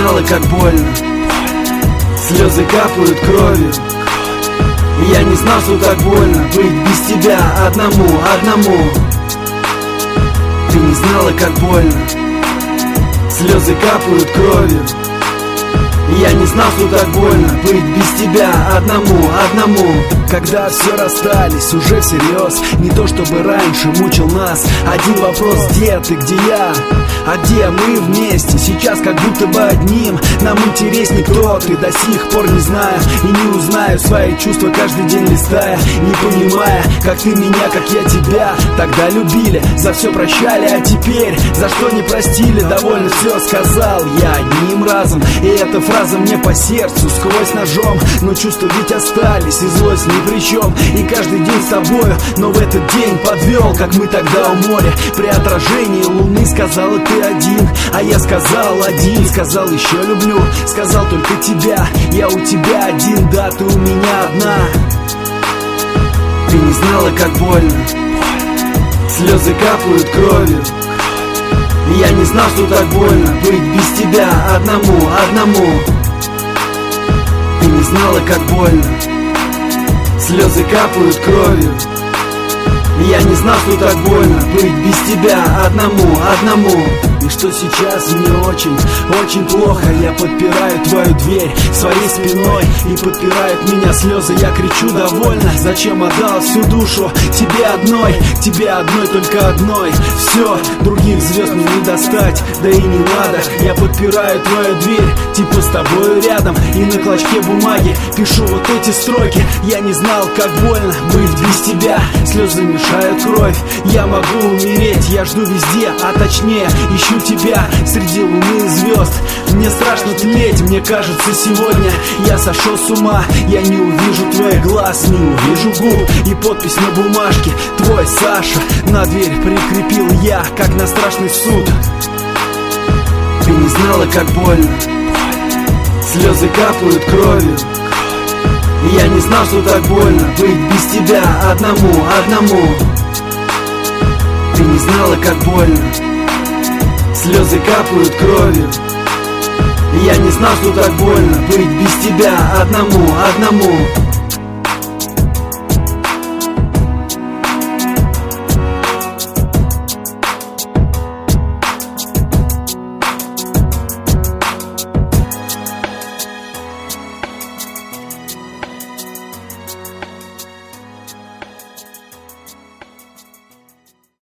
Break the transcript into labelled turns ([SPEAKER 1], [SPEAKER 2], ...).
[SPEAKER 1] знала, как больно. Слезы капают кровью. Я не знал, что так больно быть без тебя одному. Ты не знала, как больно. Слезы капают кровью. Я не знал, что так больно быть без тебя одному. Когда все расстались уже всерьез, не то чтобы раньше мучил нас один вопрос: где ты, где я, а где мы вместе? Сейчас как будто бы одним нам интересней, кто ты, до сих пор не знаю и не узнаю свои чувства, каждый день листая, не понимая, как ты меня, как я тебя. Тогда любили, за все прощали, а теперь за что не простили? Довольно все сказал я одним разом, и эта фраза мне по сердцу сквозь ножом. Но чувства ведь остались, и злость ни при чем. И каждый день с тобою, но в этот день подвел, как мы тогда у моря. При отражении луны сказала ты один, а я сказал один. Сказал еще люблю, сказал только тебя. Я у тебя один, да, ты у меня одна. Ты не знала, как больно. Слезы капают кровью. Я не знал, что так больно быть без тебя одному. Ты не знала, как больно. Слезы капают кровью. Я не знал, что так больно быть без тебя одному. И что сейчас мне очень плохо. Я подпираю твою дверь своей спиной, и подпирают меня слезы. Я кричу довольно. Зачем отдал всю душу тебе одной, только одной? Все, других звезд мне не достать, да и не надо. Я подпираю твою дверь, типа с тобою рядом, и на клочке бумаги пишу вот эти строки. Я не знал, как больно быть без тебя. Слезы мешают кровь, я могу умереть. Я жду везде, а точнее ищу тебя среди луны и звезд. Мне страшно тлеть, мне кажется, сегодня я сошел с ума. Я не увижу твоих глаз, не увижу губ, и подпись на бумажке твой Саша на дверь прикрепил я, как на страшный суд. Ты не знала, как больно. Слезы капают кровью. Я не знал, что так больно быть без тебя одному. Ты не знала, как больно. Слезы капают кровью. Я не знал, что так больно быть без тебя одному.